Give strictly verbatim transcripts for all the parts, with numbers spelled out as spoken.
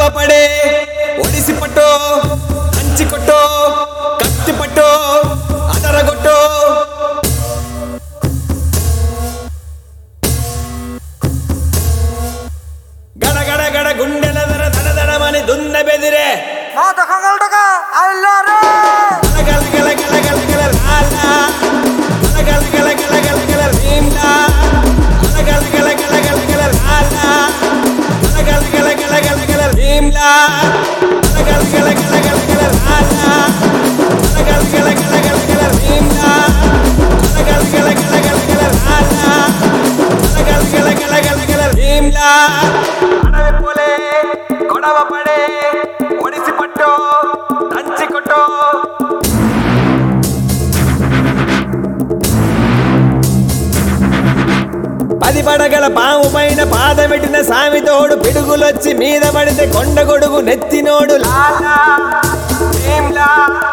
గొడవ పడే ఒడిసి పట్టో కంచి కొట్టో కత్తి పట్టో అదరగొట్టో గడ గడ గడ గుండెల దర దడ దడమని దున్న బెదిరే గల గల గల గల గల లాలా గల గల గల గల గల రీమ్లా గల గల గల గల గల లాలా గల గల గల గల గల రీమ్లా గల గల గల గల గల లాలా గల గల గల గల గల రీమ్లా గల గల గల గల గల లాలా గల గల గల గల గల రీమ్లా అడవి పోలే గొడవ పడే ఒడిసి పట్టో దంచి కొట్టో పది పడగల పాము పైన పాదమెట్టిన సామితోడు పిడుగులొచ్చి మీద పడితే కొండ గొడుగు నెత్తినోడు లాలా భీమ్లా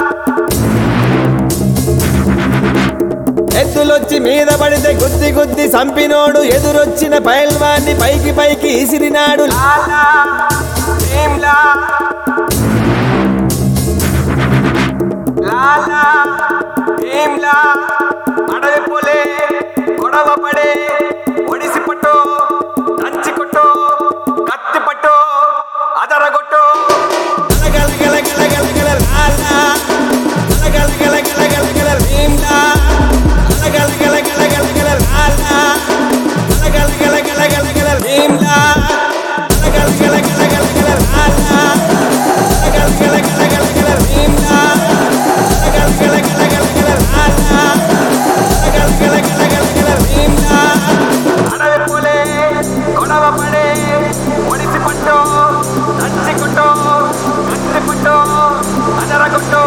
ఎద్దులొచ్చి మీద పడితే గుద్ది గుద్ది సంపినోడు ఎదురొచ్చిన పైల్వాన్ని పైకి పైకి ఇసిరినాడు లాలా భీమ్లా లాలా భీమ్లా అడవి పోలే గొడవ పడే ఒడిసి పట్టో దంచి కొట్టో కత్తి పట్టో అదరగొట్టో గల గల గల గల గల లాలా గల గల గల గల గల భీమ్లా గల గల గల గల గల లాలా గల గల గల గల గల భీమ్లా గల గల గల గల గల లాలా గల గల గల గల గల భీమ్లా గల గల గల గల గల లాలా గల గల గల గల గల భీమ్లా అడవి పోలే గొడవ పడే ఒడిసి పట్టో దంచి కొట్టో కత్తి పట్టో అదరగొట్టో